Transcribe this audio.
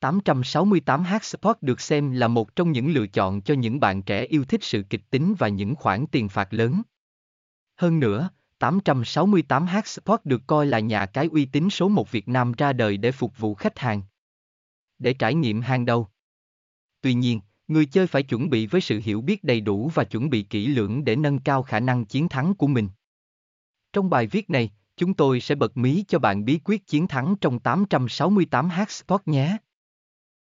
868h Sport được xem là một trong những lựa chọn cho những bạn trẻ yêu thích sự kịch tính và những khoản tiền phạt lớn. Hơn nữa, 868h Sport được coi là nhà cái uy tín số 1 Việt Nam ra đời để phục vụ khách hàng, để trải nghiệm hàng đầu. Tuy nhiên, người chơi phải chuẩn bị với sự hiểu biết đầy đủ và chuẩn bị kỹ lưỡng để nâng cao khả năng chiến thắng của mình. Trong bài viết này, chúng tôi sẽ bật mí cho bạn bí quyết chiến thắng trong 868h Sport nhé.